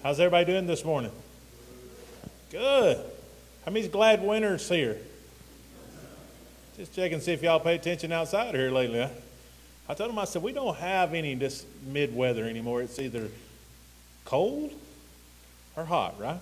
How's everybody doing this morning? Good. How many's glad winter's here? Just checking to see if y'all pay attention outside here lately. Huh? I told them, I said, we don't have any this mid-weather anymore. It's either cold or hot, right?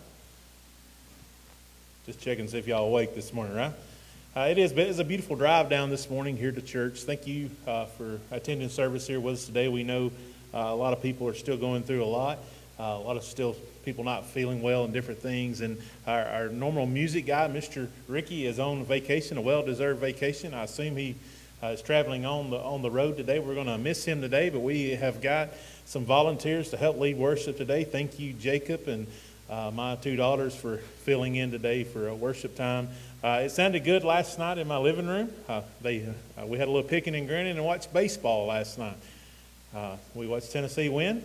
Just checking to see if y'all awake this morning, right? It's a beautiful drive down this morning here to church. Thank you for attending service here with us today. We know a lot of people are still going through a lot of still people not feeling well and different things. And our normal music guy, Mr. Ricky, is on vacation, a well-deserved vacation. I assume he is traveling on the road today. We're going to miss him today, but we have got some volunteers to help lead worship today. Thank you, Jacob, and my two daughters for filling in today for a worship time. It sounded good last night in my living room. We had a little picking and grinning and watched baseball last night. We watched Tennessee win.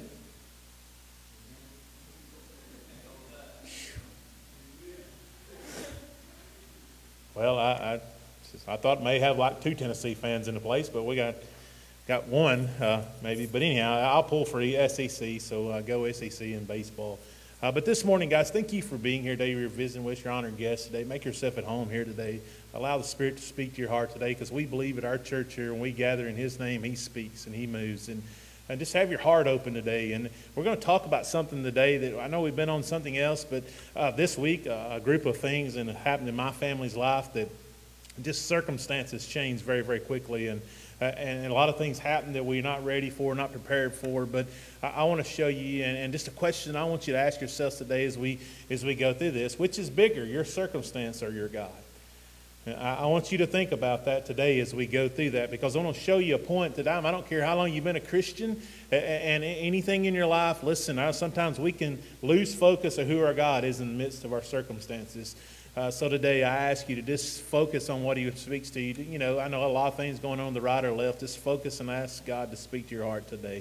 Well, I thought may have like two Tennessee fans in the place, but we got one maybe. But anyhow, I'll pull for the SEC, so go SEC in baseball. But this morning, guys, thank you for being here today. You're visiting with your honored guest today. Make yourself at home here today. Allow the Spirit to speak to your heart today, because we believe at our church here, when we gather in His name, He speaks and He moves. And just have your heart open today. And we're going to talk about something today that I know we've been on something else, but this week, a group of things that happened in my family's life that just circumstances change very, very quickly. And a lot of things happen that we're not ready for, not prepared for. But I want to show you, and just a question I want you to ask yourselves today as we go through this: which is bigger, your circumstance or your God? I want you to think about that today as we go through that, because I want to show you a point today. I don't care how long you've been a Christian and anything in your life. Listen, sometimes we can lose focus of who our God is in the midst of our circumstances. So today I ask you to just focus on what He speaks to you. You know, I know a lot of things going on the right or left. Just focus and ask God to speak to your heart today.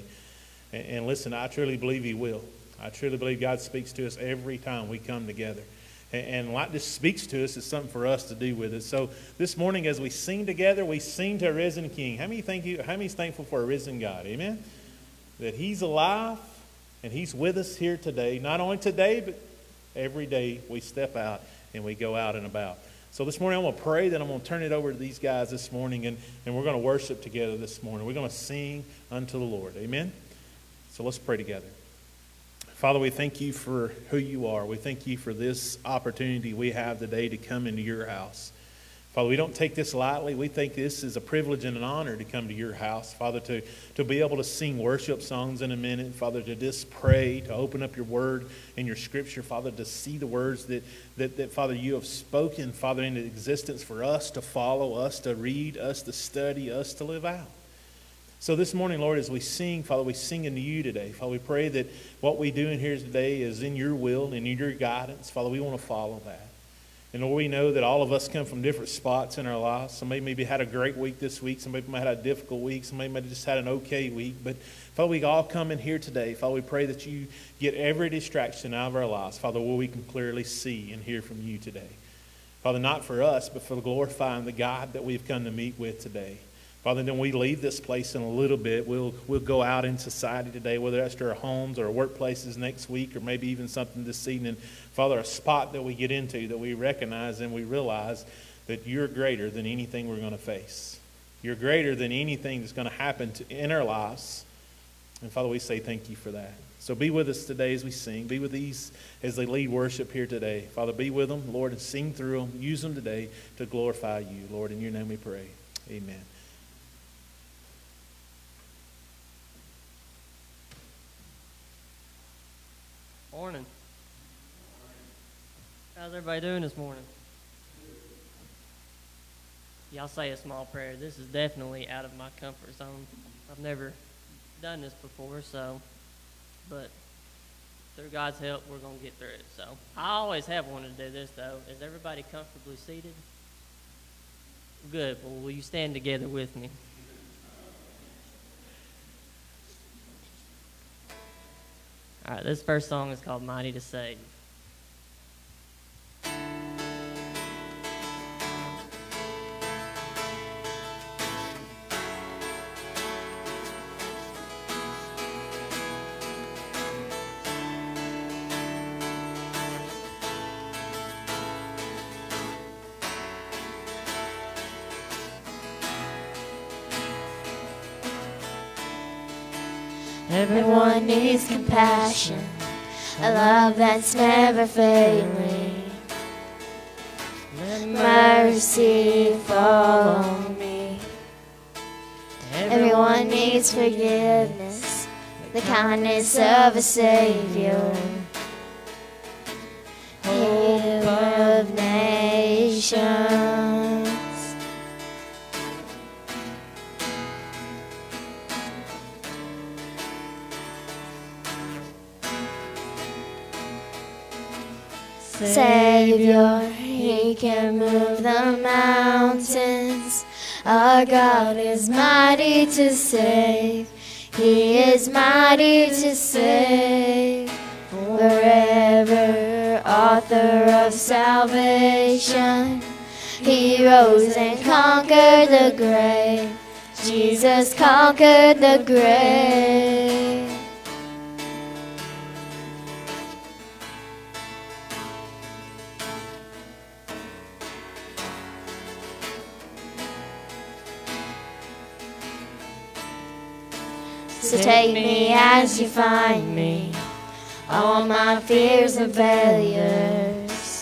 And listen, I truly believe He will. I truly believe God speaks to us every time we come together. And like this speaks to us, it's something for us to do with it. So this morning, as we sing together, we sing to a risen King. How many is thankful for a risen God? Amen? That He's alive and He's with us here today. Not only today, but every day we step out and we go out and about. So this morning I'm going to pray, then I'm going to turn it over to these guys this morning, and we're going to worship together this morning. We're going to sing unto the Lord. Amen? So let's pray together. Father, we thank You for who You are. We thank You for this opportunity we have today to come into Your house. Father, we don't take this lightly. We think this is a privilege and an honor to come to Your house. Father, to be able to sing worship songs in a minute. Father, to just pray, to open up Your word and Your scripture. Father, to see the words that Father, You have spoken, Father, into existence for us to follow, us to read, us to study, us to live out. So this morning, Lord, as we sing, Father, we sing into You today. Father, we pray that what we do in here today is in Your will and in Your guidance. Father, we want to follow that. And Lord, we know that all of us come from different spots in our lives. Somebody maybe had a great week this week. Somebody might have had a difficult week. Somebody might have just had an okay week. But Father, we all come in here today. Father, we pray that You get every distraction out of our lives. Father, where we can clearly see and hear from You today. Father, not for us, but for glorifying the God that we've come to meet with today. Father, then we leave this place in a little bit. We'll go out in society today, whether that's to our homes or our workplaces next week, or maybe even something this evening. Father, a spot that we get into that we recognize and we realize that You're greater than anything we're going to face. You're greater than anything that's going to happen in our lives. And Father, we say thank You for that. So be with us today as we sing. Be with these as they lead worship here today. Father, be with them, Lord, and sing through them. Use them today to glorify You. Lord, in Your name we pray. Amen. Morning. How's everybody doing this morning? Y'all say a small prayer. This is definitely out of my comfort zone. I've never done this before, but through God's help, we're going to get through it. So I always have wanted to do this, though. Is everybody comfortably seated? Good. Well, will you stand together with me? All right, this first song is called Mighty to Save. Everyone needs compassion, a love that's never failing. Let mercy fall on me. Everyone needs forgiveness, the kindness of a Savior. Hope of nations. Savior, He can move the mountains. Our God is mighty to save. He is mighty to save. Forever, author of salvation. He rose and conquered the grave. Jesus conquered the grave. So take me as you find me, all my fears and failures.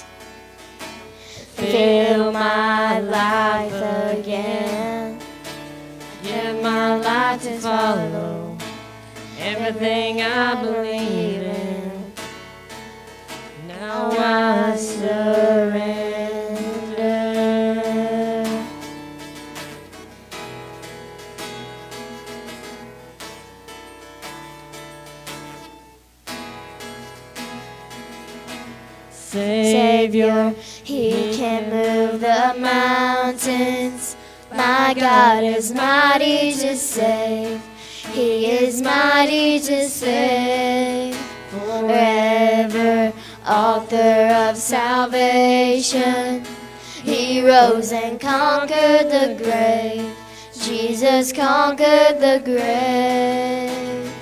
Fill my life again. Give my life to follow everything I believe in. Now I surrender. Savior, He can move the mountains. My God is mighty to save. He is mighty to save. Forever, author of salvation. He rose and conquered the grave. Jesus conquered the grave.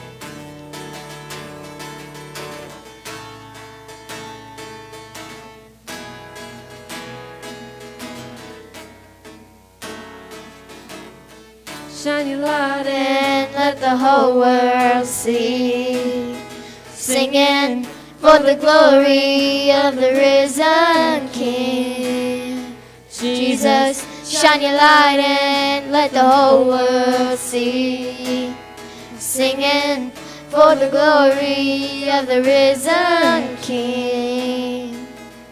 Shine your light and let the whole world see. Singing for the glory of the risen King. Jesus, shine your light and let the whole world see. Singing for the glory of the risen King.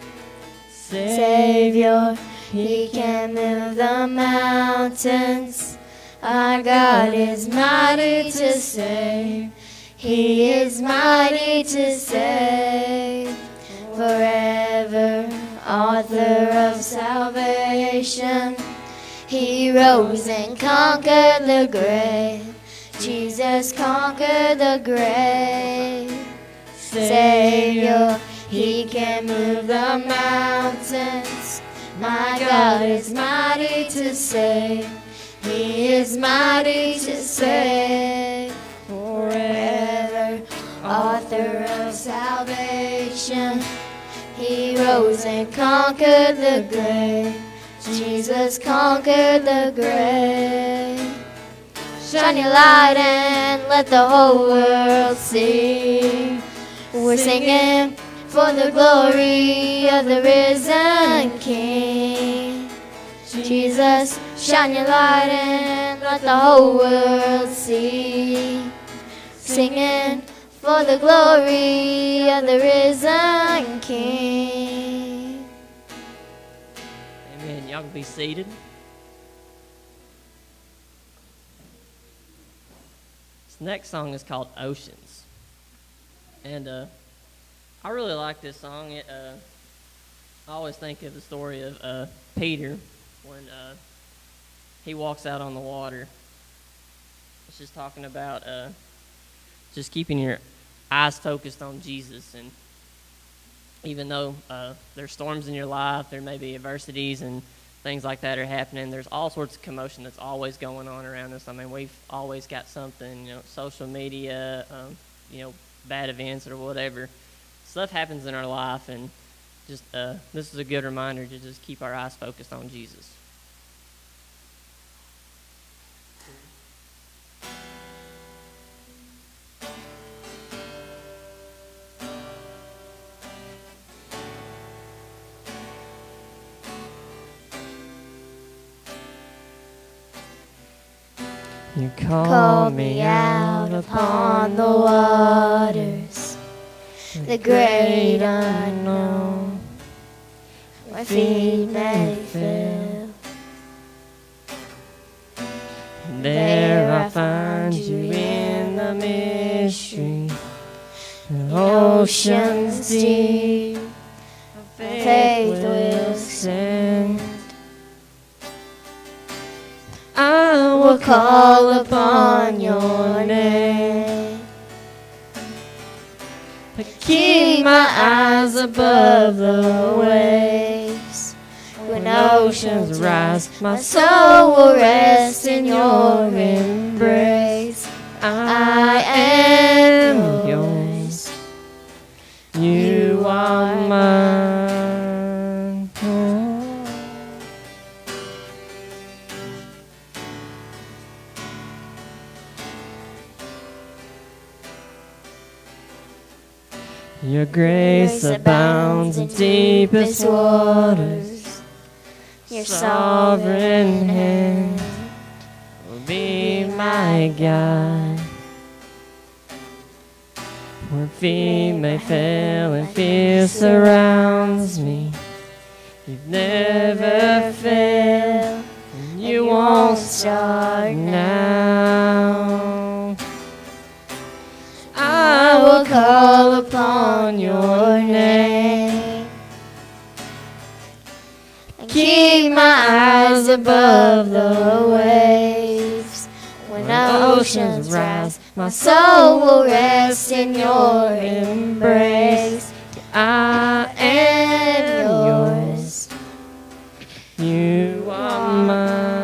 Savior, He can move the mountains. Our God is mighty to save. He is mighty to save. Forever, author of salvation. He rose and conquered the grave. Jesus conquered the grave. Savior, He can move the mountains. My God is mighty to save. He is mighty to save. Forever, author of salvation. He rose and conquered the grave. Jesus conquered the grave. Shine your light and let the whole world see. We're singing for the glory of the risen King. Jesus, shine your light and let the whole world see. Singing for the glory of the risen King. Amen. Y'all can be seated. This next song is called Oceans. And I really like this song. I always think of the story of Peter when he walks out on the water. It's just talking about just keeping your eyes focused on Jesus. And even though there's storms in your life, there may be adversities and things like that are happening, there's all sorts of commotion that's always going on around us. I mean, we've always got something, social media, bad events or whatever. Stuff happens in our life, and just this is a good reminder to just keep our eyes focused on Jesus. You called me out upon the waters, the great unknown, where feet may fail. There I find you in the mystery, the oceans deep, faith will stand. I will call upon your name, but keep my eyes above the waves. When oceans rise, my soul will rest in your embrace. I am yours, you are mine. Your grace abounds in deepest waters. Your sovereign hand will be my guide. Where feet may fail and fear surrounds me, you've never failed, and you won't start now. I will call upon your name and keep my eyes above the waves. When oceans rise, my soul will rest in your embrace. I am yours, you are mine.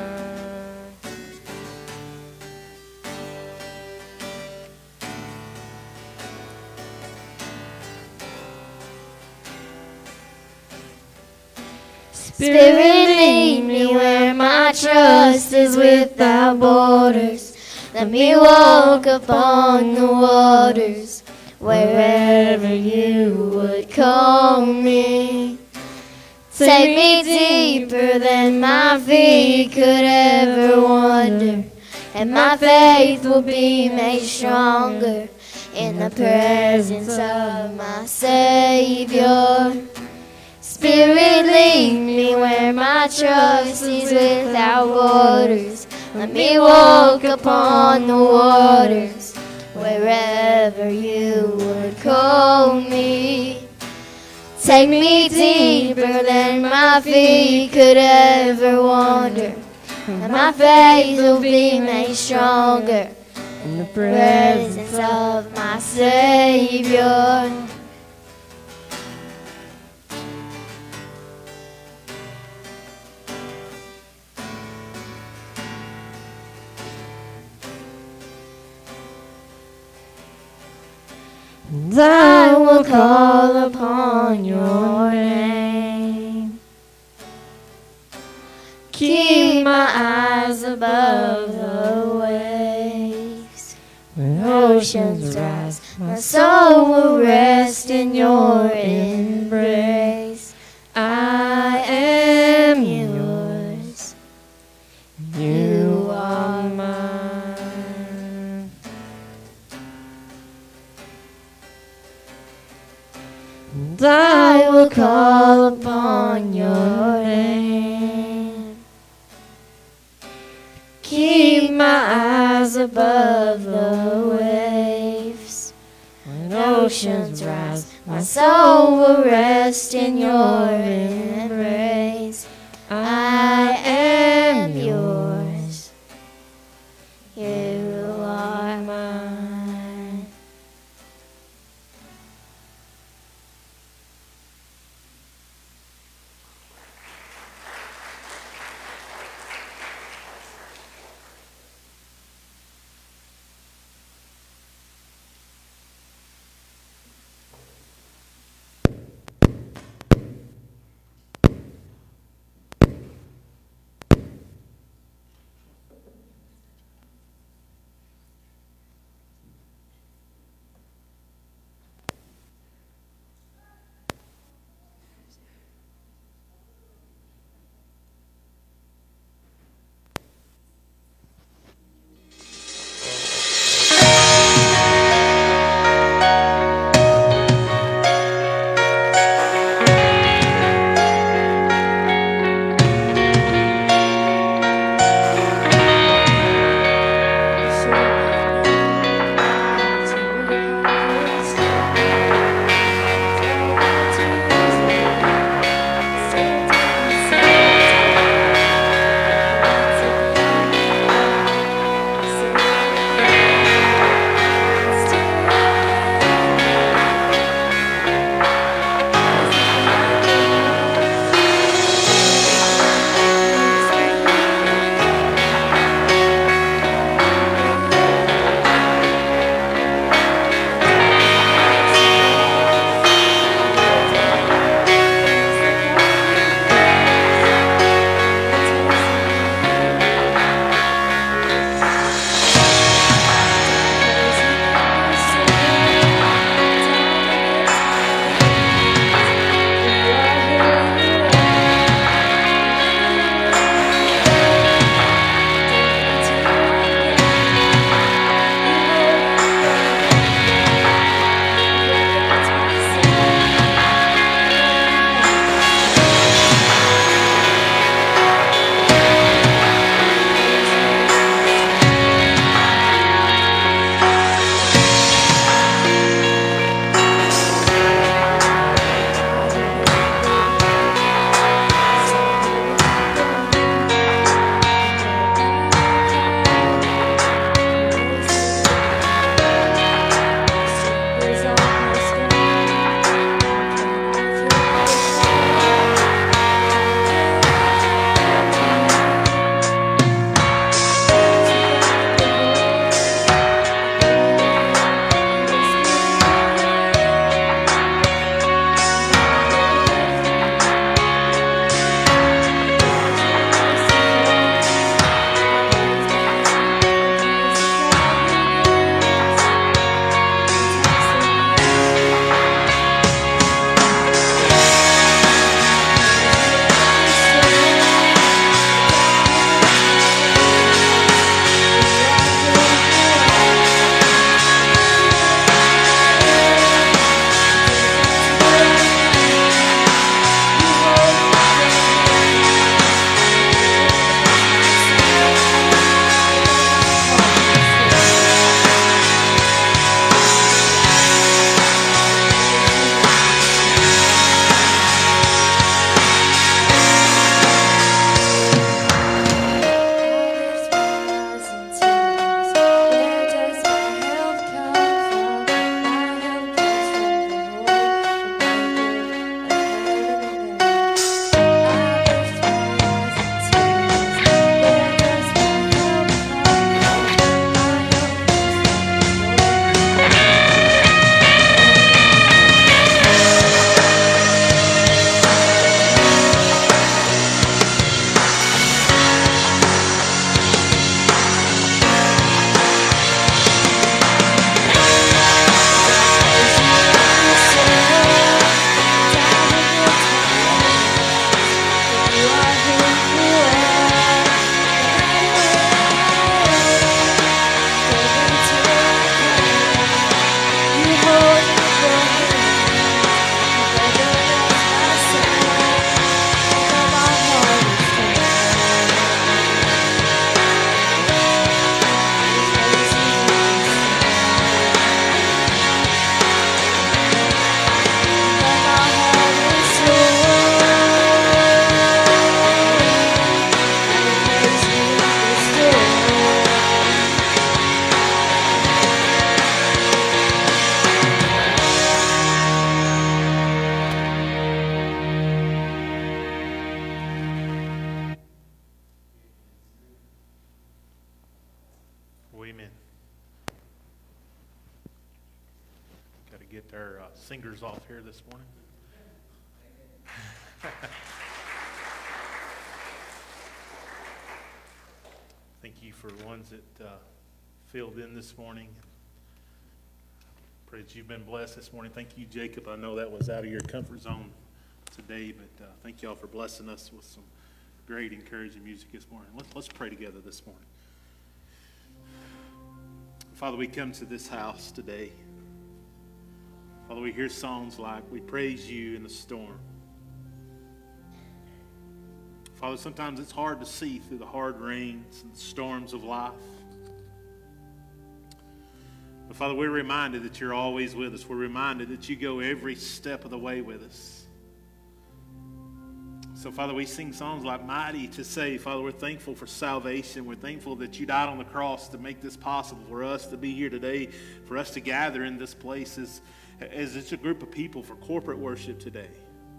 Spirit, lead me where my trust is without borders. Let me walk upon the waters, wherever you would call me. Take me deeper than my feet could ever wander, and my faith will be made stronger in the presence of my Savior. Spirit, lead me where my trust is without borders. Let me walk upon the waters, wherever you would call me. Take me deeper than my feet could ever wander, and my faith will be made stronger in the presence of my Savior. And I will call upon your name. Keep my eyes above the waves. When oceans rise, my soul will rest in your embrace. I am yours, you are mine. And I will call upon your name. Keep my eyes above the waves. When oceans rise, my soul will rest in your embrace. I am yours, you are mine. get our singers off here this morning. Thank you for the ones that filled in this morning. Pray that you've been blessed this morning. Thank you, Jacob. I know that was out of your comfort zone today, but thank you all for blessing us with some great encouraging music this morning. Let's pray together this morning. Father, we come to this house today. Father, we hear songs like "We Praise You in the Storm." Father, sometimes it's hard to see through the hard rains and the storms of life. But Father, we're reminded that you're always with us. We're reminded that you go every step of the way with us. So, Father, we sing songs like "Mighty to Save." Father, we're thankful for salvation. We're thankful that you died on the cross to make this possible for us to be here today, for us to gather in this place as it's a group of people for corporate worship today.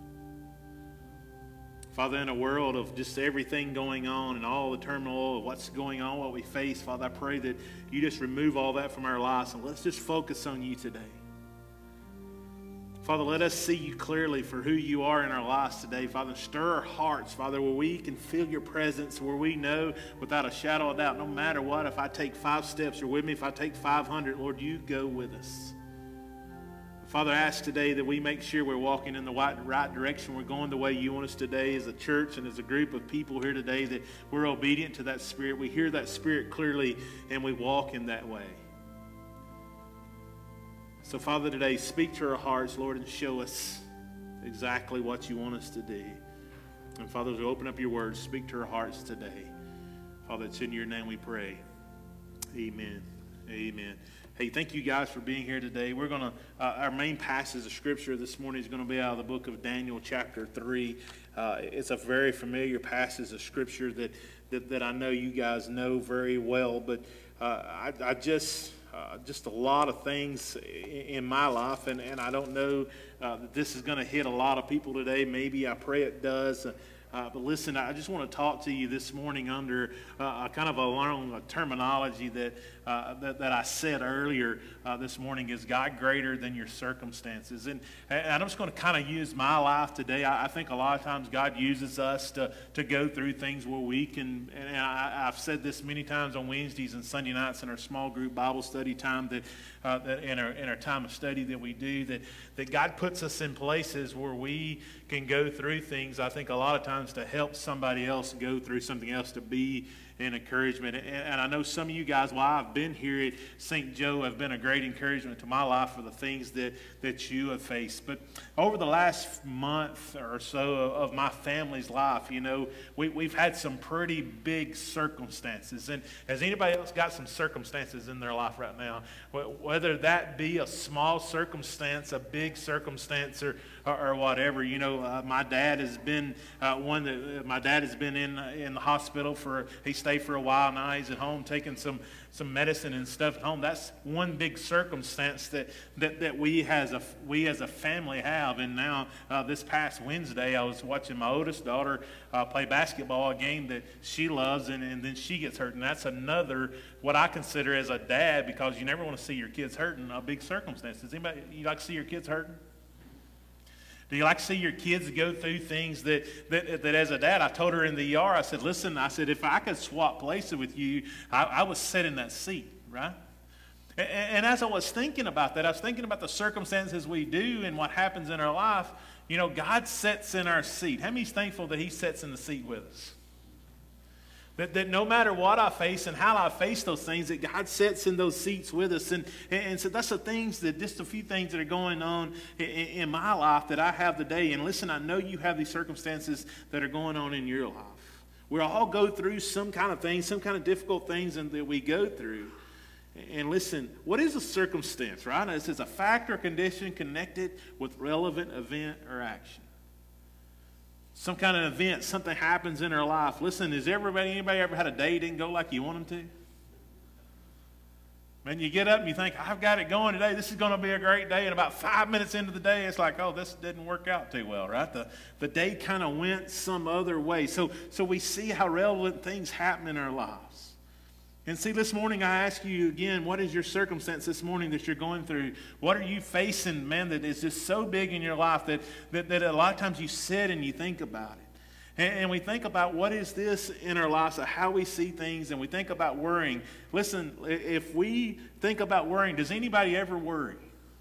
Father, in a world of just everything going on and all the turmoil of what's going on, what we face, Father, I pray that you just remove all that from our lives and let's just focus on you today. Father, let us see you clearly for who you are in our lives today. Father, stir our hearts, Father, where we can feel your presence, where we know without a shadow of doubt, no matter what, if I take 5 steps, you're with me. If I take 500, Lord, you go with us. Father, I ask today that we make sure we're walking in the right direction. We're going the way you want us today as a church and as a group of people here today, that we're obedient to that Spirit. We hear that Spirit clearly and we walk in that way. So, Father, today, speak to our hearts, Lord, and show us exactly what you want us to do. And, Father, as we open up your word, speak to our hearts today. Father, it's in your name we pray. Amen. Amen. Hey, thank you guys for being here today. We're going to, our main passage of Scripture this morning is going to be out of the book of Daniel, chapter 3. It's a very familiar passage of Scripture that I know you guys know very well, but I just a lot of things in my life, and I don't know that this is going to hit a lot of people today. Maybe, I pray it does. But listen, I just want to talk to you this morning under kind of a long terminology that I said earlier this morning. Is God greater than your circumstances? And I'm just going to kind of use my life today. I think a lot of times God uses us to go through things where we can, and I've said this many times on Wednesdays and Sunday nights in our small group Bible study time, that in our time of study that we do, that God puts us in places where we can go through things, I think a lot of times, to help somebody else go through something else, to be an encouragement. And I know some of you guys, while I've been here at St. Joe, have been a great encouragement to my life for the things that you have faced. But over the last month or so of my family's life, you know, we've had some pretty big circumstances. And has anybody else got some circumstances in their life right now? Whether that be a small circumstance, a big circumstance, or whatever. You know, my dad has been my dad has been in the hospital he stayed for a while. Now he's at home taking some medicine and stuff at home. That's one big circumstance that we as a family have. And now this past Wednesday, I was watching my oldest daughter play basketball, a game that she loves, and then she gets hurt. And that's another, what I consider as a dad, because you never want to see your kids hurting, a big circumstance. Does anybody, you like to see your kids hurting? Do you like to see your kids go through things that as a dad, I told her in the ER, I said, listen, if I could swap places with you, I would sit in that seat, right? And as I was thinking about that, I was thinking about the circumstances we do and what happens in our life. You know, God sits in our seat. How many's thankful that he sits in the seat with us? That no matter what I face and how I face those things, that God sits in those seats with us. And so that's the things, just a few things that are going on in my life that I have today. And listen, I know you have these circumstances that are going on in your life. We all go through some kind of things, some kind of difficult things that we go through. And listen, what is a circumstance, right? It says a fact or condition connected with relevant event or action. Some kind of event, something happens in our life. Listen, anybody ever had a day didn't go like you want them to? Man, you get up and you think, I've got it going today. This is going to be a great day. And about 5 minutes into the day, it's like, oh, this didn't work out too well, right? The day kind of went some other way. So we see how relevant things happen in our lives. And see, this morning I ask you again, what is your circumstance this morning that you're going through? What are you facing, man, that is just so big in your life that a lot of times you sit and you think about it? And we think about what is this in our lives, how we see things, and we think about worrying. Listen, if we think about worrying, does anybody ever worry?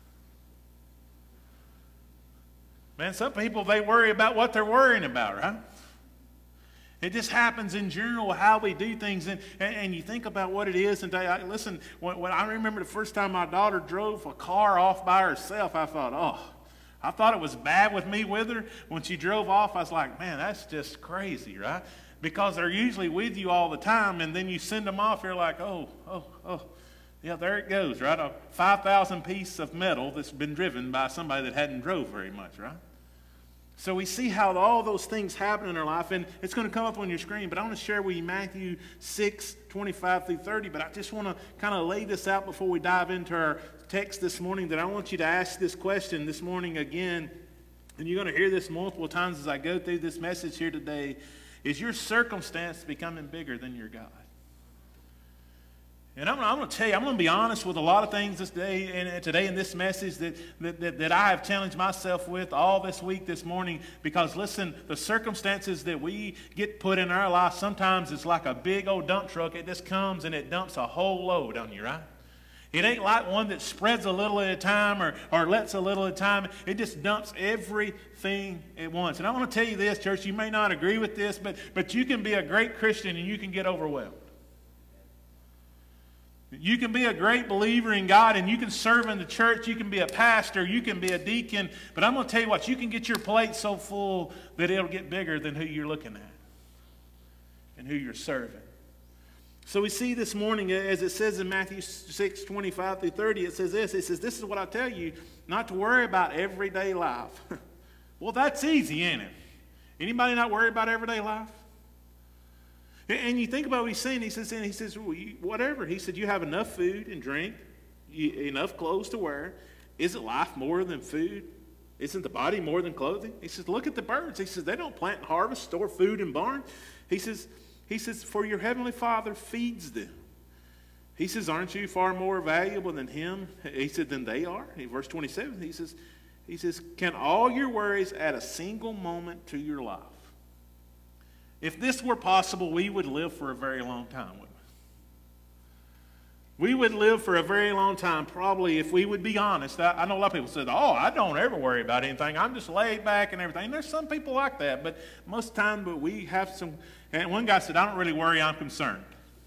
Man, some people, they worry about what they're worrying about, right? It just happens in general how we do things, and you think about what it is. And listen, when I remember the first time my daughter drove a car off by herself, I thought it was bad with me with her. When she drove off, I was like, man, that's just crazy, right? Because they're usually with you all the time, and then you send them off, you're like, oh, yeah, there it goes, right? A 5,000 piece of metal that's been driven by somebody that hadn't drove very much, right? So we see how all those things happen in our life, and it's going to come up on your screen, but I want to share with you Matthew 6, 25 through 30, but I just want to kind of lay this out before we dive into our text this morning, that I want you to ask this question this morning again, and you're going to hear this multiple times as I go through this message here today. Is your circumstance becoming bigger than your God? And I'm going to tell you, I'm going to be honest with a lot of things today in this message that I have challenged myself with all this week, this morning, because listen, the circumstances that we get put in our life, sometimes it's like a big old dump truck. It just comes and it dumps a whole load on you, right? It ain't like one that spreads a little at a time or lets a little at a time. It just dumps everything at once. And I want to tell you this, church, you may not agree with this, but you can be a great Christian and you can get overwhelmed. You can be a great believer in God and you can serve in the church. You can be a pastor. You can be a deacon. But I'm going to tell you what, you can get your plate so full that it'll get bigger than who you're looking at and who you're serving. So we see this morning, as it says in Matthew 6, 25 through 30, it says this. It says, this is what I tell you, not to worry about everyday life. Well, that's easy, ain't it? Anybody not worry about everyday life? And you think about what he's saying. He says, well, whatever. He said, you have enough food and drink, enough clothes to wear. Isn't life more than food? Isn't the body more than clothing? He says, look at the birds. He says, they don't plant and harvest, store food in barns. He says, for your heavenly Father feeds them. He says, aren't you far more valuable than him? He said, than they are. In verse 27, he says, can all your worries add a single moment to your life? If this were possible, we would live for a very long time, wouldn't we? We would live for a very long time, probably, if we would be honest. I know a lot of people say, I don't ever worry about anything. I'm just laid back and everything. And there's some people like that, but most of the time, but we have some. And one guy said, I don't really worry, I'm concerned.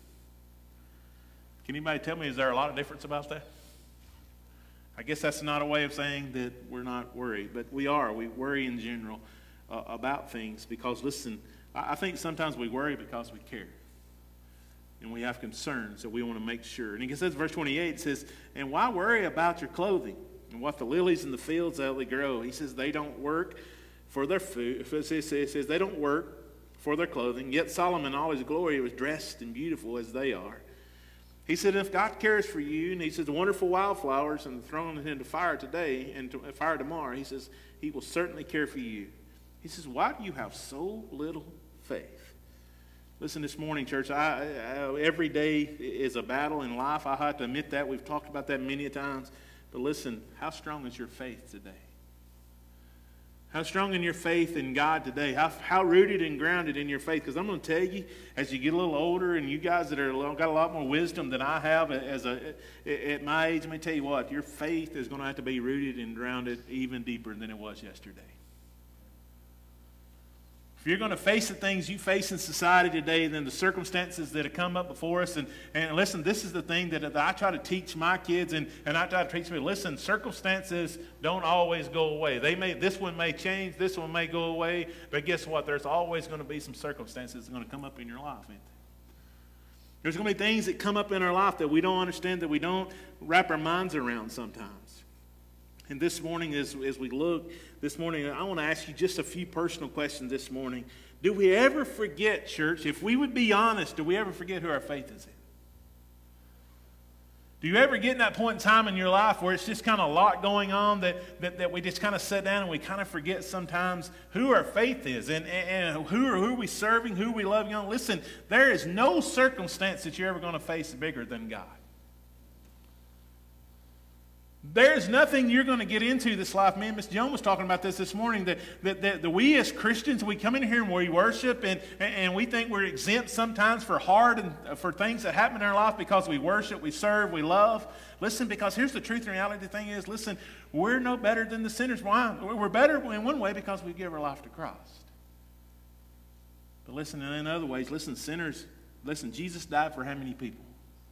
Can anybody tell me, is there a lot of difference about that? I guess that's not a way of saying that we're not worried, but we are. We worry in general about things because, listen, I think sometimes we worry because we care. And we have concerns that we want to make sure. And it says, verse 28, it says, and why worry about your clothing and what the lilies in the fields how they grow? He says they don't work for their food. It says they don't work for their clothing. Yet Solomon in all his glory was dressed and beautiful as they are. He said, if God cares for you, and he says the wonderful wildflowers and thrown into fire today and fire tomorrow, he says he will certainly care for you. He says, why do you have so little faith? Listen, this morning, church, every day is a battle in life. I have to admit that. We've talked about that many times. But listen, how strong is your faith today? How strong in your faith in God today? How rooted and grounded in your faith? Because I'm going to tell you, as you get a little older, and you guys that are got a lot more wisdom than I have at my age, let me tell you what, your faith is going to have to be rooted and grounded even deeper than it was yesterday. If you're going to face the things you face in society today, then the circumstances that have come up before us, and listen, this is the thing that I try to teach my kids, and I try to teach people, listen, circumstances don't always go away. This one may change, this one may go away, but guess what? There's always going to be some circumstances that are going to come up in your life, ain't there? There's going to be things that come up in our life that we don't understand, that we don't wrap our minds around sometimes. And this morning, as we look, this morning, I want to ask you just a few personal questions this morning. Do we ever forget, church, if we would be honest, do we ever forget who our faith is Do you ever get in that point in time in your life where it's just kind of a lot going on that we just kind of sit down and we kind of forget sometimes who our faith is and who are we serving, who are we loving on? Listen, there is no circumstance that you're ever going to face bigger than God. There's nothing you're going to get into this life. Me and Miss Joan was talking about this morning, that we as Christians, we come in here and we worship and we think we're exempt sometimes for hard and for things that happen in our life because we worship, we serve, we love. Listen, because here's the truth and reality. The thing is, listen, we're no better than the sinners. Why? We're better in one way because we give our life to Christ. But listen, in other ways, listen, sinners, listen, Jesus died for how many people?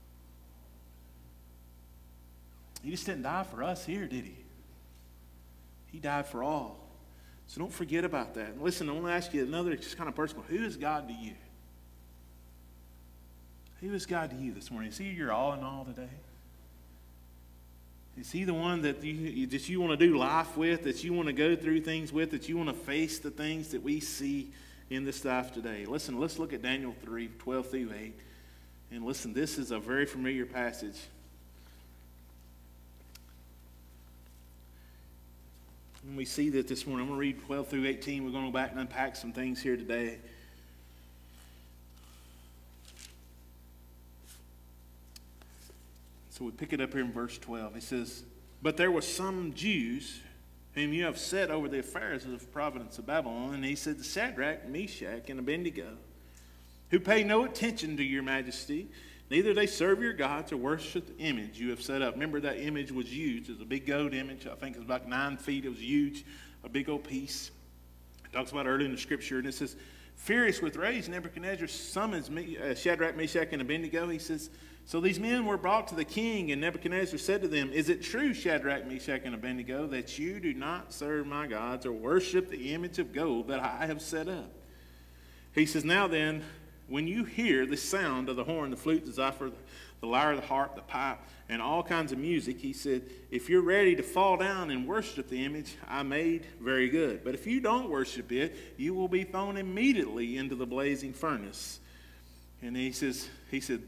He just didn't die for us here, did he? He died for all. So don't forget about that. And listen, I want to ask you another just kind of personal. Who is God to you? Who is God to you this morning? Is he your all in all today? Is he the one that you want to do life with, that you want to go through things with, that you want to face the things that we see in this life today? Listen, let's look at Daniel 3:12-8. And listen, this is a very familiar passage. And we see that this morning. I'm going to read 12-18. We're going to go back and unpack some things here today. So we pick it up here in verse 12. It says, "But there were some Jews whom you have set over the affairs of the province of Babylon." And he said to Shadrach, Meshach, and Abednego, "who pay no attention to your majesty, neither they serve your gods or worship the image you have set up." Remember, that image was huge. It was a big goat image. I think it was about 9 feet. It was huge, a big old piece. It talks about it early in the scripture, and it says, "Furious with rage, Nebuchadnezzar summons Shadrach, Meshach, and Abednego." He says, "So these men were brought to the king, and Nebuchadnezzar said to them, 'Is it true, Shadrach, Meshach, and Abednego, that you do not serve my gods or worship the image of gold that I have set up?' He says, 'Now then, when you hear the sound of the horn, the flute, the zither, the lyre, the harp, the pipe, and all kinds of music,' he said, 'if you're ready to fall down and worship the image I made, very good. But if you don't worship it, you will be thrown immediately into the blazing furnace.' And he said,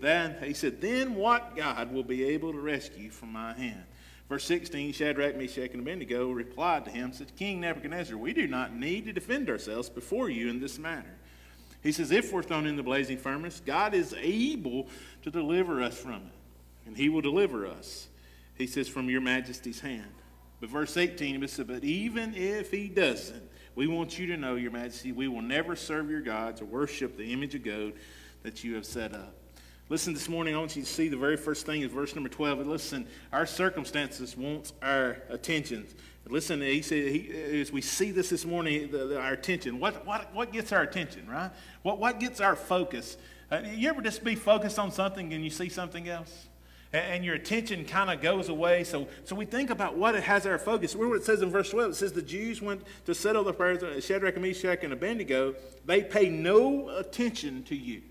then what God will be able to rescue from my hand?" Verse 16, Shadrach, Meshach, and Abednego replied to him, said, "King Nebuchadnezzar, we do not need to defend ourselves before you in this matter." He says, "If we're thrown in the blazing furnace, God is able to deliver us from it, and he will deliver us," he says, "from your majesty's hand." But verse 18, he said, "But even if he doesn't, we want you to know, your majesty, we will never serve your gods or worship the image of gold that you have set up." Listen, this morning I want you to see the very first thing is verse number 12. Listen, our circumstances want our attention. Listen, he said, as we see this morning, our attention. What gets our attention, right? What gets our focus? You ever just be focused on something and you see something else? And your attention kind of goes away. So we think about what it has our focus. Remember what it says in verse 12. It says the Jews went to settle the prayers of Shadrach, Meshach, and Abednego. They pay no attention to you.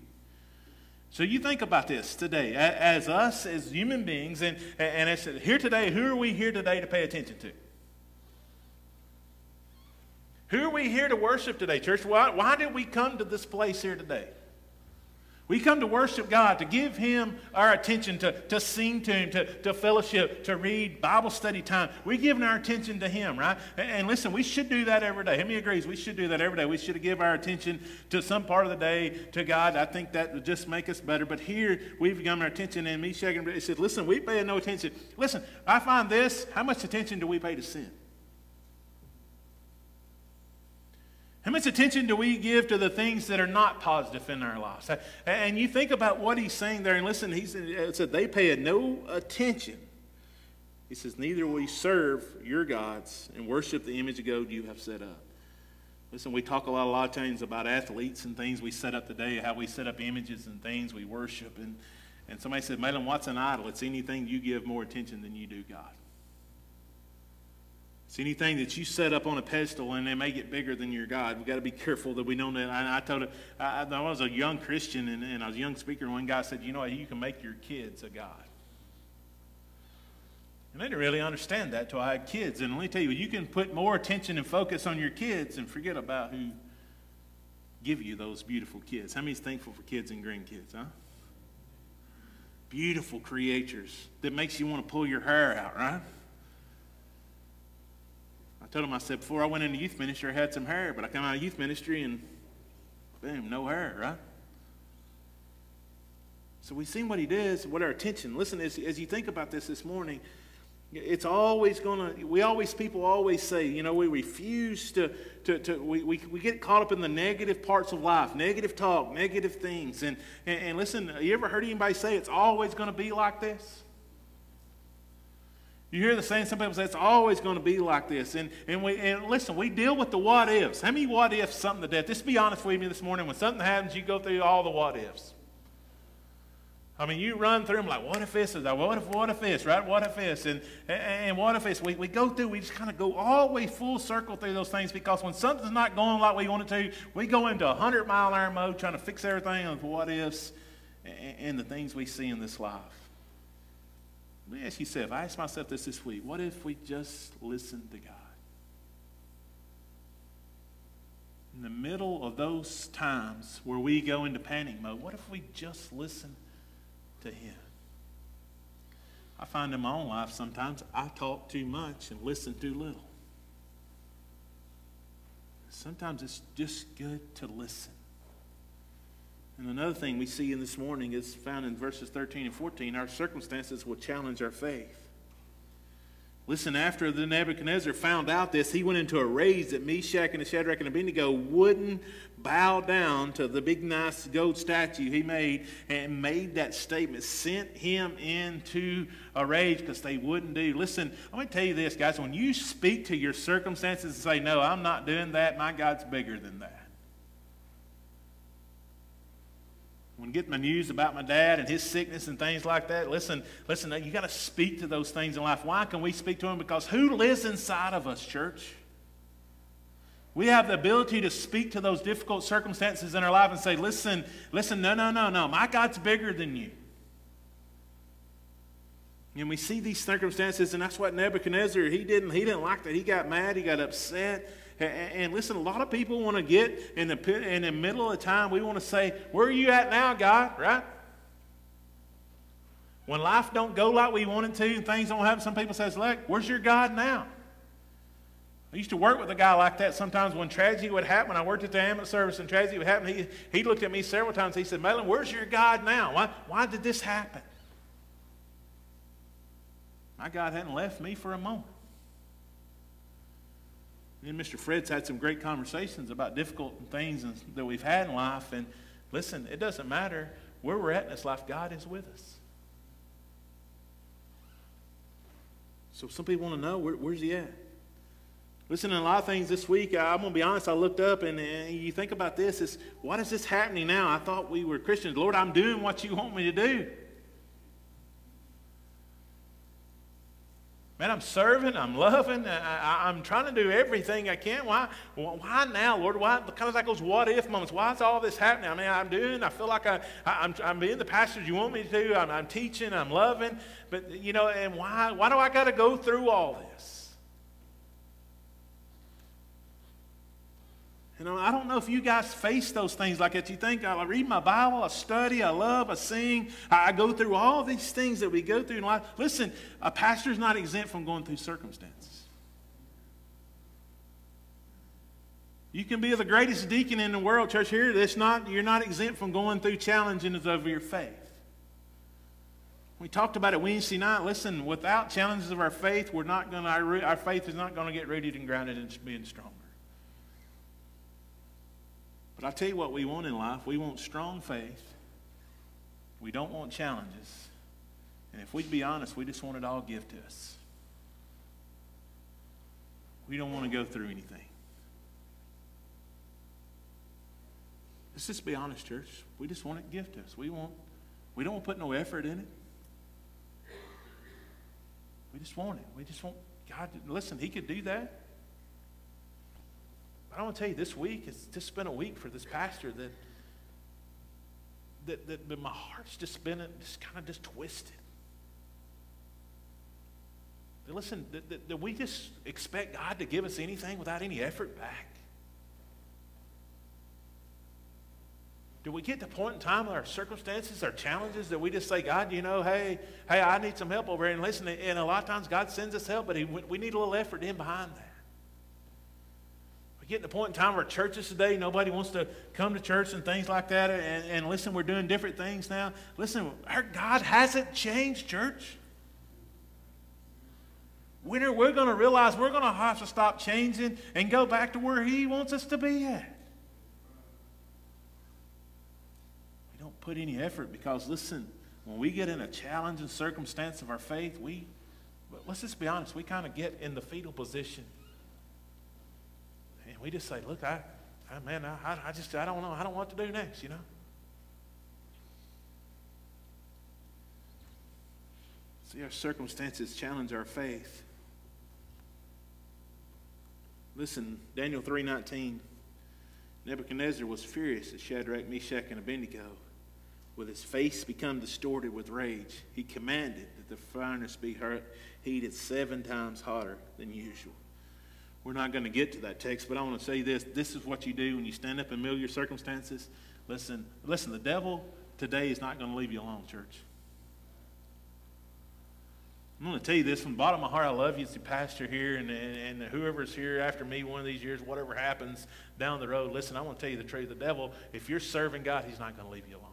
So you think about this today, as us, as human beings, and as here today, who are we here today to pay attention to? Who are we here to worship today, church? Why did we come to this place here today? We come to worship God, to give him our attention, to sing to him, to fellowship, to read Bible study time. We're giving our attention to him, right? And listen, we should do that every day. How many agrees? We should do that every day. We should give our attention to some part of the day to God. I think that would just make us better. But here, we've given our attention, and Meshach and Abednego said, listen, we pay no attention. Listen, I find this, how much attention do we pay to sin? How much attention do we give to the things that are not positive in our lives? And you think about what he's saying there, and listen, he said they pay no attention. He says, neither will you serve your gods and worship the image of gold you have set up. Listen, we talk a lot of times about athletes and things we set up today, how we set up images and things we worship. And somebody said, Malin, what's an idol? It's anything you give more attention than you do God. It's anything that you set up on a pedestal and they may get bigger than your God. We've got to be careful that we don't. I told it, I was a young Christian and I was a young speaker, and one guy said, you know, you can make your kids a God. And I didn't really understand that until I had kids. And let me tell you, you can put more attention and focus on your kids and forget about who give you those beautiful kids. How many's thankful for kids and grandkids, huh? beautiful creatures that makes you want to pull your hair out, right? I told him, I said, before I went into youth ministry, I had some hair, but I come out of youth ministry and boom, no hair, right? So we've seen what he does, what our attention. Listen, as you think about this morning, it's always people always say, we refuse we get caught up in the negative parts of life, negative talk, negative things. And listen, you ever heard anybody say it's always going to be like this? You hear the saying, some people say it's always going to be like this. And listen, we deal with the what ifs. How many what ifs something to death? Just be honest with me this morning. When something happens, you go through all the what ifs. I mean, you run through them like, what if this is that? What if this, right? What if this? And what if this? We go through, we just kind of go all the way full circle through those things, because when something's not going like we want it to, we go into 100-mile-an-hour mode trying to fix everything on what ifs and the things we see in this life. Let me ask you yourself, I asked myself this week, what if we just listened to God? In the middle of those times where we go into panic mode, what if we just listened to Him? I find in my own life sometimes I talk too much and listen too little. Sometimes it's just good to listen. And another thing we see in this morning is found in verses 13 and 14. Our circumstances will challenge our faith. Listen, after the Nebuchadnezzar found out this, he went into a rage that Meshach and Shadrach and Abednego wouldn't bow down to the big nice gold statue he made, and made that statement, sent him into a rage because they wouldn't do. Listen, let me tell you this, guys. When you speak to your circumstances and say, no, I'm not doing that, my God's bigger than that. When I get my news about my dad and his sickness and things like that, listen, you got to speak to those things in life. Why can we speak to them? Because who lives inside of us, church? We have the ability to speak to those difficult circumstances in our life and say, listen, no, my God's bigger than you. And we see these circumstances, and that's what Nebuchadnezzar, he didn't like that. He got mad, he got upset. And listen, a lot of people want to get in the middle of the time, we want to say, where are you at now, God, right? When life don't go like we want it to and things don't happen, some people say, look, where's your God now? I used to work with a guy like that sometimes when tragedy would happen. When I worked at the ambulance service and tragedy would happen, he looked at me several times. He said, Malin, where's your God now? Why did this happen? My God hadn't left me for a moment. And Mr. Fred's had some great conversations about difficult things that we've had in life. And listen, it doesn't matter where we're at in this life, God is with us. So some people want to know, where's He at? Listen, in a lot of things this week, I'm going to be honest, I looked up and you think about this, what is this happening now? I thought we were Christians. Lord, I'm doing what you want me to do. Man, I'm serving, I'm loving, I'm trying to do everything I can. Why now, Lord? Why? Kind of like those what-if moments. Why is all this happening? I mean, I feel like I'm being the pastor you want me to. I'm teaching, I'm loving. But, and why do I got to go through all this? I don't know if you guys face those things like that. You think, I read my Bible, I study, I love, I sing, I go through all these things that we go through in life. Listen, a pastor's not exempt from going through circumstances. You can be the greatest deacon in the world, church, here. You're not exempt from going through challenges of your faith. We talked about it Wednesday night. Listen, without challenges of our faith, our faith is not going to get rooted and grounded into being stronger. But I'll tell you what we want in life. We want strong faith. We don't want challenges. And if we'd be honest, we just want it all given to us. We don't want to go through anything. Let's just be honest, church. We just want it given to us. We don't want to put no effort in it. We just want it. We just want God to, listen, He could do that. I want to tell you, this week has just been a week for this pastor that my heart's just been kind of twisted. But listen, that we just expect God to give us anything without any effort back. Do we get to the point in time with our circumstances, our challenges, that we just say, God, hey, I need some help over here. And listen, and a lot of times God sends us help, but we need a little effort in behind that. We get to the point in time where churches today, nobody wants to come to church and things like that. And listen, we're doing different things now. Listen, our God hasn't changed, church. When are we going to realize we're going to have to stop changing and go back to where He wants us to be at? We don't put any effort because, listen, when we get in a challenging circumstance of our faith, but let's just be honest, we kind of get in the fetal position. And we just say, look, I don't know. I don't know what to do next, See, our circumstances challenge our faith. Listen, Daniel 3:19, Nebuchadnezzar was furious at Shadrach, Meshach, and Abednego. With his face become distorted with rage, he commanded that the furnace be heated 7 times hotter than usual. We're not going to get to that text, but I want to say this. This is what you do when you stand up in the middle of your circumstances. Listen, the devil today is not going to leave you alone, church. I'm going to tell you this from the bottom of my heart. I love you as the pastor here, and whoever's here after me one of these years, whatever happens down the road. Listen, I want to tell you the truth. The devil, if you're serving God, he's not going to leave you alone.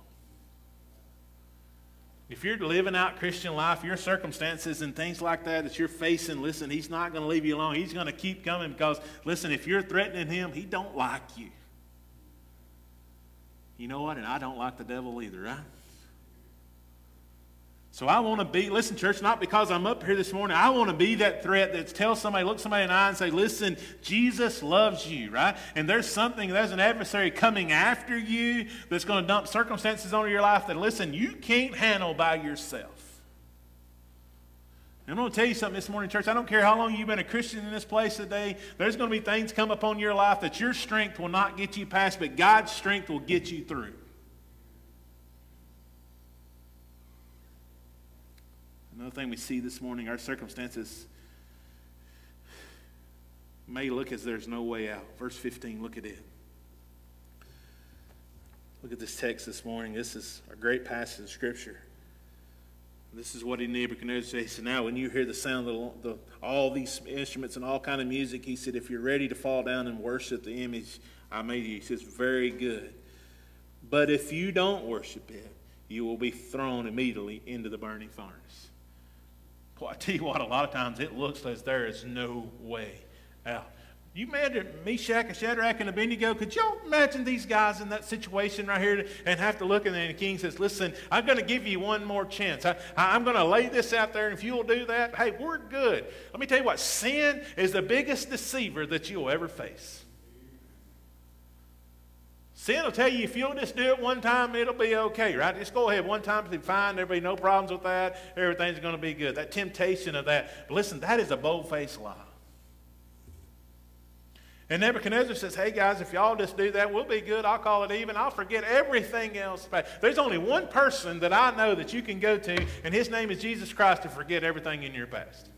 If you're living out Christian life, your circumstances and things like that you're facing, listen, he's not going to leave you alone. He's going to keep coming because, listen, if you're threatening him, he don't like you. You know what? And I don't like the devil either, right? So I want to be, listen, church, not because I'm up here this morning. I want to be that threat that tells somebody, look somebody in the eye and say, listen, Jesus loves you, right? And there's an adversary coming after you that's going to dump circumstances onto your life that, listen, you can't handle by yourself. And I'm going to tell you something this morning, church. I don't care how long you've been a Christian in this place today. There's going to be things come upon your life that your strength will not get you past, but God's strength will get you through. Another thing we see this morning, our circumstances may look as there's no way out. Verse 15, look at it. Look at this text this morning. This is a great passage of Scripture. This is what Nebuchadnezzar said. He said, now when you hear the sound of all these instruments and all kind of music, he said, if you're ready to fall down and worship the image I made you, he says, very good. But if you don't worship it, you will be thrown immediately into the burning furnace. Well, I tell you what, a lot of times it looks as there is no way out. You imagine Meshach and Shadrach and Abednego? Could y'all imagine these guys in that situation right here and have to look, and then the king says, listen, I'm going to give you one more chance. I'm going to lay this out there, and if you'll do that, hey, we're good. Let me tell you what, sin is the biggest deceiver that you'll ever face. Sin will tell you if you'll just do it one time, it'll be okay, right? Just go ahead one time, it'll be fine, there'll be no problems with that, everything's going to be good. That temptation of that. But listen, that is a bold-faced lie. And Nebuchadnezzar says, hey guys, if y'all just do that, we'll be good. I'll call it even. I'll forget everything else. There's only one person that I know that you can go to, and his name is Jesus Christ, to forget everything in your past.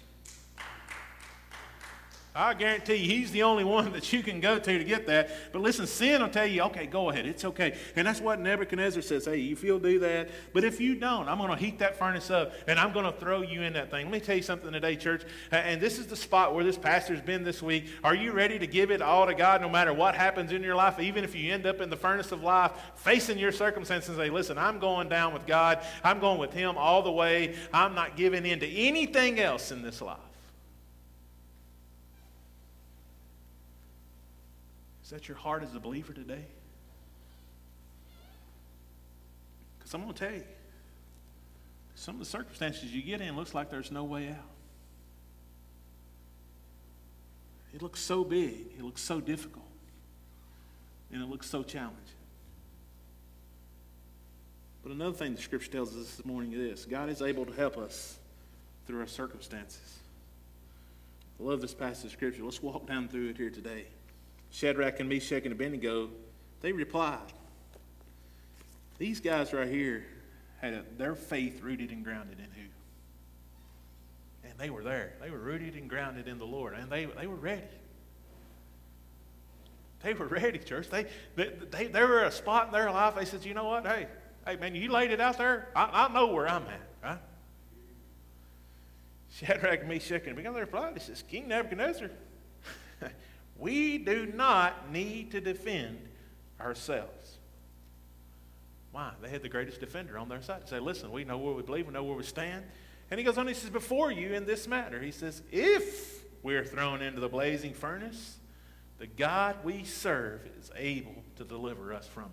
I guarantee you, he's the only one that you can go to get that. But listen, sin will tell you, okay, go ahead. It's okay. And that's what Nebuchadnezzar says. Hey, if you'll do that. But if you don't, I'm going to heat that furnace up, and I'm going to throw you in that thing. Let me tell you something today, church. And this is the spot where this pastor's been this week. Are you ready to give it all to God no matter what happens in your life? Even if you end up in the furnace of life, facing your circumstances and say, listen, I'm going down with God. I'm going with him all the way. I'm not giving in to anything else in this life. Is that your heart as a believer today? Because I'm going to tell you, some of the circumstances you get in looks like there's no way out. It looks so big, it looks so difficult, and it looks so challenging. But another thing the Scripture tells us this morning is this: God is able to help us through our circumstances. I love this passage of Scripture. Let's walk down through it here today. Shadrach and Meshach and Abednego, they replied. These guys right here had their faith rooted and grounded in who? And they were there. They were rooted and grounded in the Lord, and they were ready. They were ready, church. They were at a spot in their life. They said, you know what? Hey, man, you laid it out there. I know where I'm at, right? Shadrach, Meshach, and Abednego replied. He says, King Nebuchadnezzar, we do not need to defend ourselves. Why? They had the greatest defender on their side. They say, listen, we know where we believe, we know where we stand. And he goes on, he says, before you in this matter, he says, if we're thrown into the blazing furnace, the God we serve is able to deliver us from it.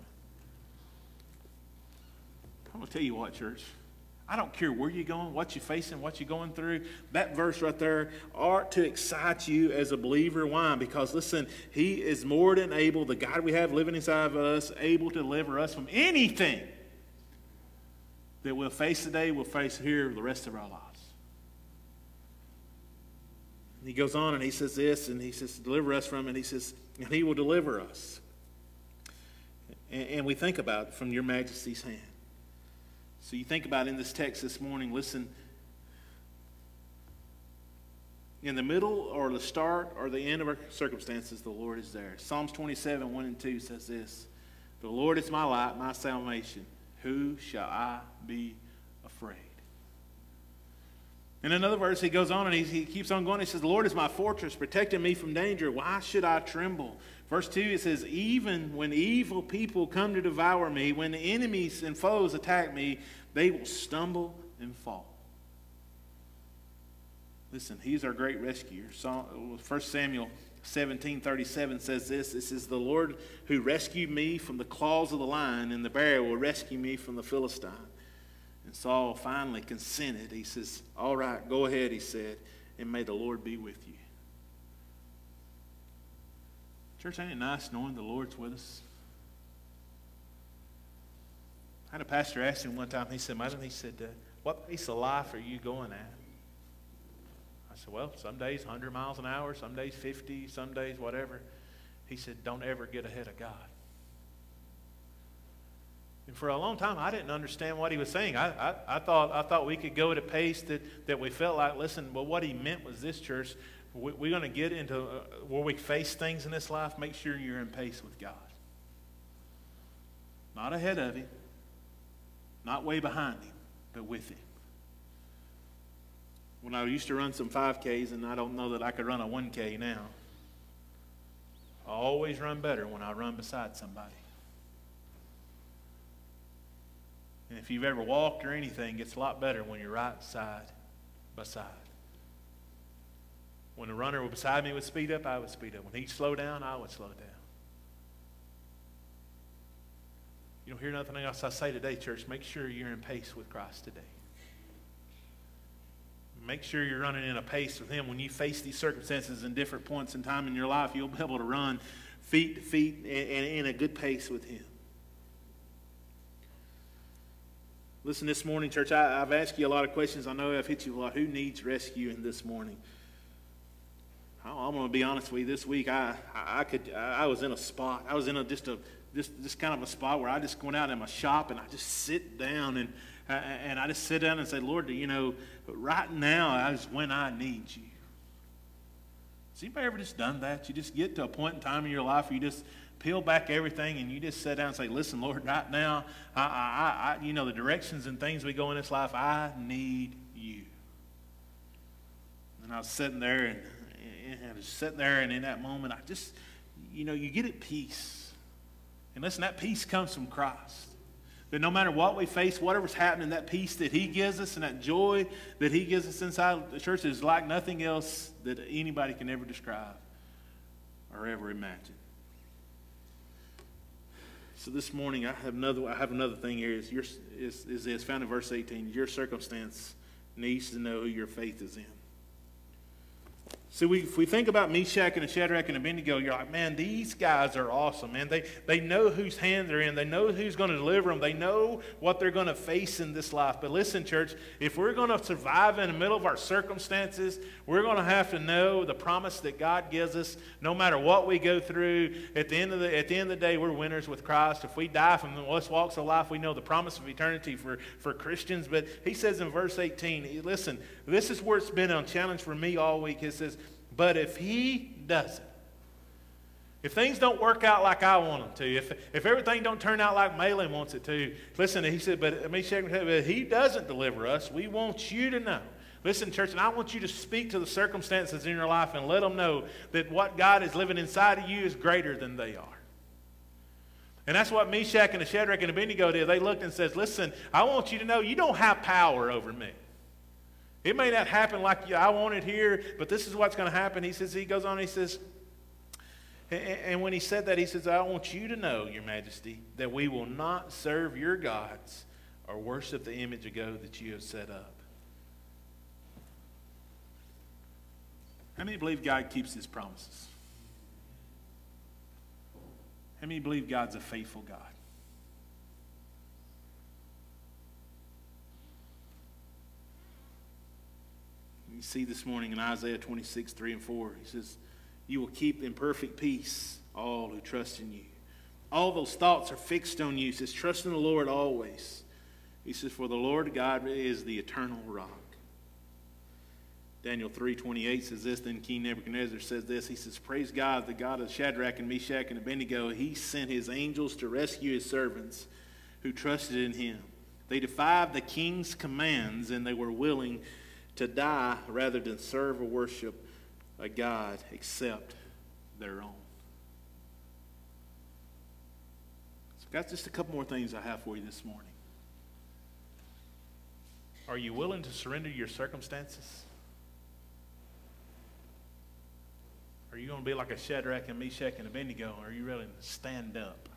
I'm going to tell you what, church. I don't care where you're going, what you're facing, what you're going through. That verse right there ought to excite you as a believer. Why? Because, listen, he is more than able, the God we have living inside of us, able to deliver us from anything that we'll face today, we'll face here the rest of our lives. And he goes on and he says this, and he says, deliver us from it. And he says, and he will deliver us. And we think about it from your majesty's hand. So you think about in this text this morning, listen, in the middle or the start or the end of our circumstances, the Lord is there. Psalms 27, 1 and 2 says this, the Lord is my light, my salvation. Who shall I be afraid? In another verse, he goes on and he keeps on going. He says, the Lord is my fortress, protecting me from danger. Why should I tremble? Verse 2, it says, even when evil people come to devour me, when the enemies and foes attack me, they will stumble and fall. Listen, he's our great rescuer. 1 Samuel 17:37 says this. It says, the Lord who rescued me from the claws of the lion and the bear will rescue me from the Philistine. And Saul finally consented. He says, all right, go ahead, he said, and may the Lord be with you. Church, ain't it nice knowing the Lord's with us? I had a pastor ask him one time, he said, what pace of life are you going at? I said, well, some days 100 miles an hour, some days 50, some days whatever. He said, don't ever get ahead of God. And for a long time, I didn't understand what he was saying. I thought we could go at a pace that we felt like, listen, well, what he meant was this, church, we're going to get into where we face things in this life, make sure you're in pace with God. Not ahead of him, not way behind him, but with him. When I used to run some 5Ks, and I don't know that I could run a 1K now, I always run better when I run beside somebody. And if you've ever walked or anything, it's a lot better when you're right side by side. When the runner beside me would speed up, I would speed up. When he'd slow down, I would slow down. You don't hear nothing else I say today, church. Make sure you're in pace with Christ today. Make sure you're running in a pace with him. When you face these circumstances in different points in time in your life, you'll be able to run feet to feet and in a good pace with him. Listen, this morning, church, I've asked you a lot of questions. I know I've hit you a lot. Who needs rescuing this morning? I'm going to be honest with you. This week, I was in a spot. I was in just kind of a spot where I just went out in my shop and I just sit down and I just sit down and say, Lord, right now is when I need you. Has anybody ever just done that? You just get to a point in time in your life where you just peel back everything and you just sit down and say, listen, Lord, right now, the directions and things we go in this life, I need you. And I was sitting there and in that moment, I just, you get at peace. And listen, that peace comes from Christ. That no matter what we face, whatever's happening, that peace that he gives us and that joy that he gives us inside the church is like nothing else that anybody can ever describe or ever imagine. So this morning, I have another thing here. Is this found in verse 18? Your circumstance needs to know who your faith is in. So if we think about Meshach and Shadrach and Abednego, you're like, man, these guys are awesome, man. They know whose hand they're in. They know who's going to deliver them. They know what they're going to face in this life. But listen, church, if we're going to survive in the middle of our circumstances, we're going to have to know the promise that God gives us. No matter what we go through, at the end of the day, we're winners with Christ. If we die from the worst walks of life, we know the promise of eternity for Christians. But he says in verse 18, listen, this is where it's been a challenge for me all week. It says, but if he doesn't, If things don't work out like I want them to, if everything don't turn out like Malin wants it to, listen, he said, but he doesn't deliver us. We want you to know. Listen, church, and I want you to speak to the circumstances in your life and let them know that what God is living inside of you is greater than they are. And that's what Meshach and Shadrach and Abednego did. They looked and said, listen, I want you to know you don't have power over me. It may not happen like I want it here, but this is what's going to happen. He goes on, he says, and when he said that, he says, I want you to know, your majesty, that we will not serve your gods or worship the image of God that you have set up. How many believe God keeps his promises? How many believe God's a faithful God? You see this morning in Isaiah 26, 3 and 4, he says, you will keep in perfect peace all who trust in you. All those thoughts are fixed on you. He says, trust in the Lord always. He says, for the Lord God is the eternal rock. Daniel 3:28 says this, then King Nebuchadnezzar says this, he says, praise God, the God of Shadrach and Meshach and Abednego. He sent his angels to rescue his servants who trusted in him. They defied the king's commands, and they were willing to die rather than serve or worship a God except their own. So I've got just a couple more things I have for you this morning. Are you willing to surrender your circumstances? Are you going to be like a Shadrach and Meshach and Abednego? Or are you willing to stand up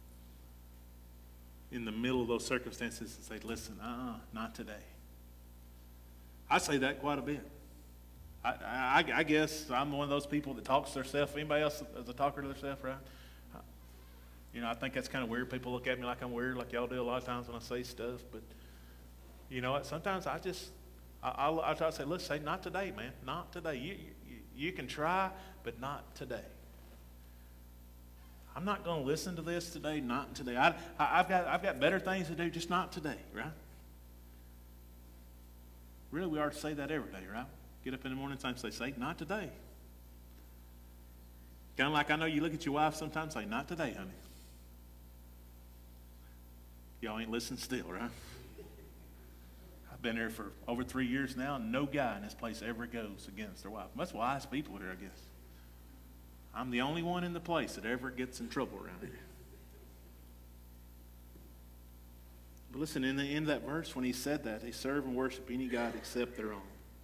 in the middle of those circumstances and say, listen, not today? I say that quite a bit. I guess I'm one of those people that talks to themselves. Anybody else is a talker to themselves, right? You know, I think that's kind of weird. People look at me like I'm weird, like y'all do a lot of times when I say stuff. But you know what? Sometimes I try to say, let's say, not today, man. Not today. You can try, but not today. I'm not going to listen to this today. Not today. I've got better things to do. Just not today, right? Really, we ought to say that every day, right? Get up in the morning time and say, not today. Kind of like I know you look at your wife sometimes and say, not today, honey. Y'all ain't listening still, right? I've been here for over 3 years now, and no guy in this place ever goes against their wife. That's wise people here, I guess. I'm the only one in the place that ever gets in trouble around here. But listen, in the end of that verse, when he said that, they serve and worship any God except their own.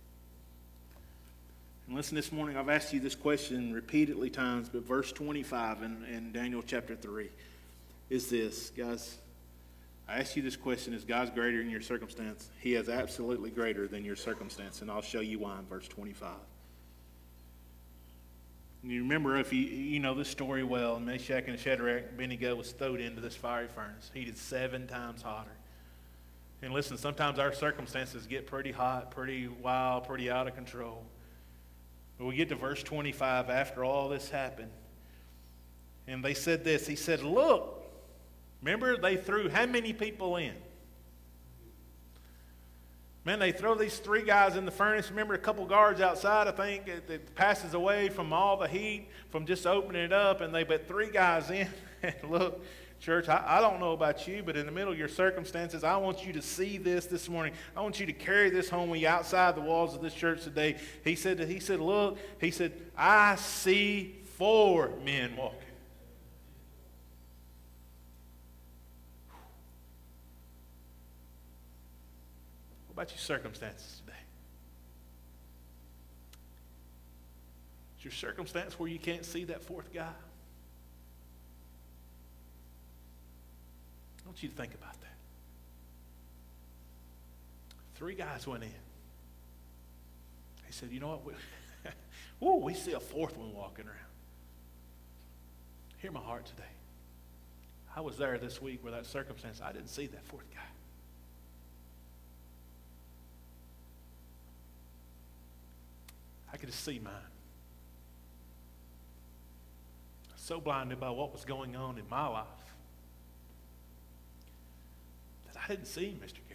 And listen, this morning, I've asked you this question repeatedly times, but verse 25 in Daniel chapter 3 is this. Guys, I ask you this question, is God's greater than your circumstance? He is absolutely greater than your circumstance, and I'll show you why in verse 25. And you remember, if you know this story well, Meshach and Shadrach, Abednego was thrown into this fiery furnace, heated 7 times hotter. And listen, sometimes our circumstances get pretty hot, pretty wild, pretty out of control. But we get to verse 25 after all this happened. And they said this. He said, look, remember they threw how many people in? Man, they throw these 3 guys in the furnace. Remember a couple guards outside, I think, that passes away from all the heat, from just opening it up. And they put 3 guys in. And look, church, I don't know about you, but in the middle of your circumstances, I want you to see this morning. I want you to carry this home with you outside the walls of this church today. He said, look, I see 4 men walking. What about your circumstances today? Is your circumstance where you can't see that 4th guy? I want you to think about that. 3 guys went in. He said, you know what? We see a 4th one walking around. Hear my heart today. I was there this week where that circumstance, I didn't see that 4th guy. I could just see mine. I was so blinded by what was going on in my life that I didn't see him, Mr. Gary.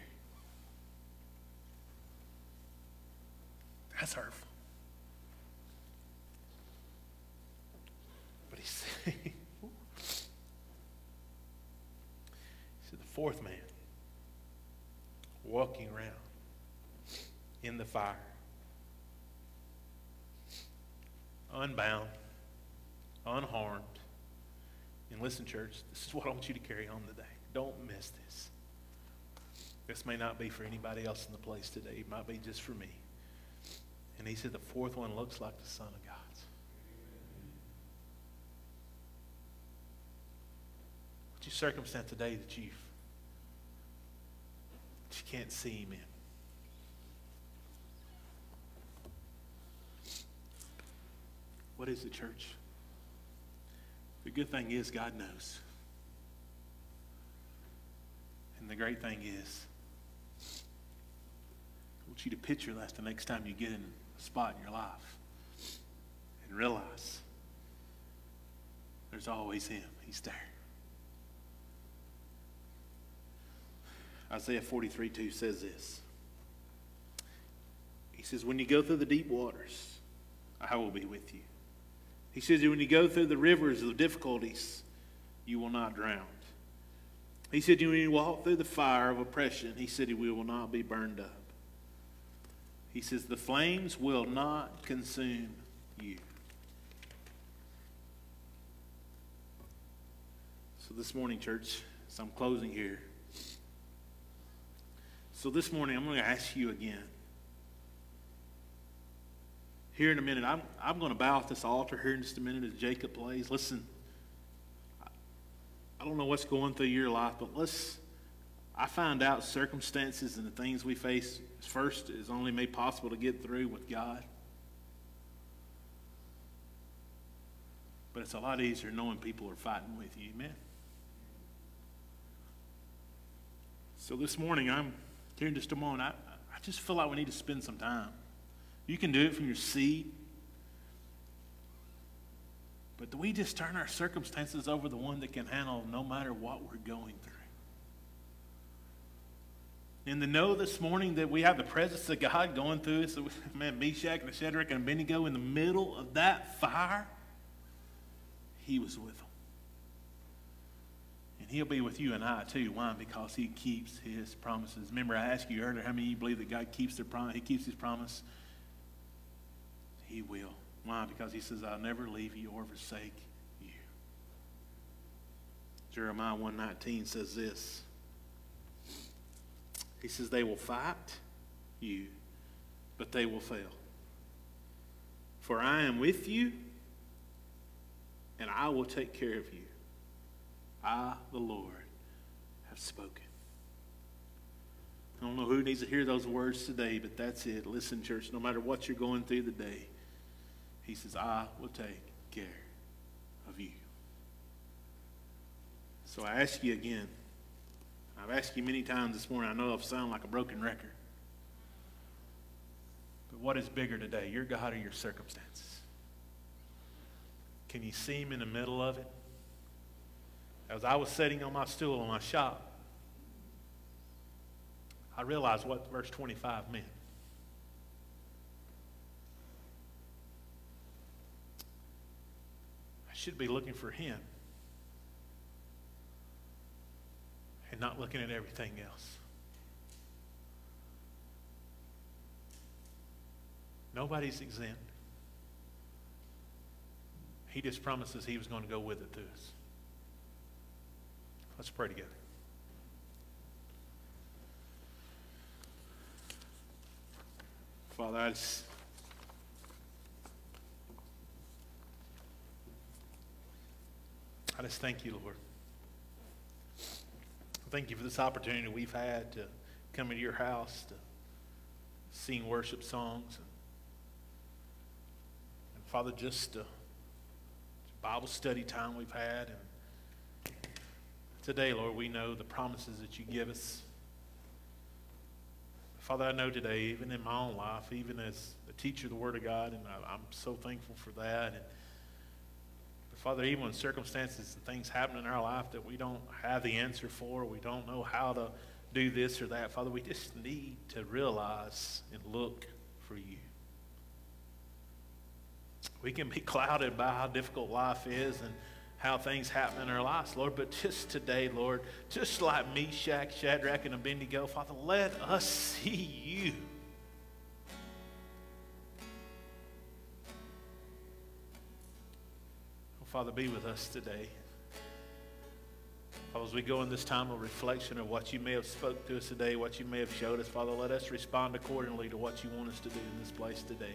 That's hurtful. But he He said, the fourth man walking around in the fire, unbound, unharmed. And listen, church, this is what I want you to carry home today. Don't miss this. This may not be for anybody else in the place today. It might be just for me. And he said the fourth one looks like the Son of God. What's your circumstance today that you can't see him in? What is it, church? The good thing is God knows. And the great thing is, I want you to picture that the next time you get in a spot in your life and realize there's always him. He's there. Isaiah 43:2 says this. He says, when you go through the deep waters, I will be with you. He says, when you go through the rivers of difficulties, you will not drown. He said, when you walk through the fire of oppression, he said, we will not be burned up. He says, the flames will not consume you. So this morning, church, as I'm closing here, so this morning I'm going to ask you again. Here in a minute, I'm going to bow at this altar here in just a minute as Jacob plays. Listen, I don't know what's going through your life, but I find out circumstances and the things we face first is only made possible to get through with God. But it's a lot easier knowing people are fighting with you, amen? So this morning, I'm here in just a moment. I just feel like we need to spend some time. You can do it from your seat. But do we just turn our circumstances over the one that can handle no matter what we're going through? And to know this morning that we have the presence of God going through us, man, Meshach and Shadrach and Abednego in the middle of that fire, he was with them. And he'll be with you and I too. Why? Because he keeps his promises. Remember, I asked you earlier, how many of you believe that God keeps their promise? He keeps his promise. He will. Why? Because he says, I'll never leave you or forsake you. Jeremiah 1:19 says this. He says, they will fight you, but they will fail. For I am with you, and I will take care of you. I, the Lord, have spoken. I don't know who needs to hear those words today, but that's it. Listen, church, no matter what you're going through today, he says, I will take care of you. So I ask you again. I've asked you many times this morning. I know I sound like a broken record. But what is bigger today, your God or your circumstances? Can you see him in the middle of it? As I was sitting on my stool in my shop, I realized what verse 25 meant. I should be looking for him and not looking at everything else. Nobody's exempt. He just promises he was going to go with it to us. Let's pray together. Father, I just thank you, Lord. Thank you for this opportunity we've had to come into your house, to sing worship songs. And Father, just Bible study time we've had. And today, Lord, we know the promises that you give us. Father, I know today, even in my own life, even as a teacher of the Word of God, and I'm so thankful for that. But Father, even when circumstances and things happen in our life that we don't have the answer for, we don't know how to do this or that, Father, we just need to realize and look for you. We can be clouded by how difficult life is and how things happen in our lives, Lord. But just today, Lord, just like Meshach, Shadrach, and Abednego, Father, let us see you. Oh, Father, be with us today. Father, as we go in this time of reflection of what you may have spoke to us today, what you may have showed us, Father, let us respond accordingly to what you want us to do in this place today.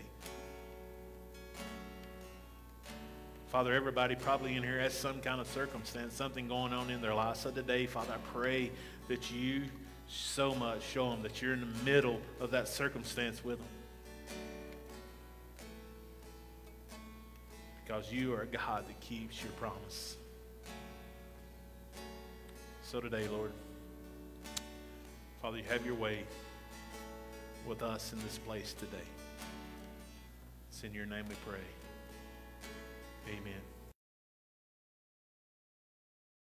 Father, everybody probably in here has some kind of circumstance, something going on in their life. So today, Father, I pray that you so much show them that you're in the middle of that circumstance with them. Because you are a God that keeps your promise. So today, Lord, Father, you have your way with us in this place today. It's in your name we pray. Amen.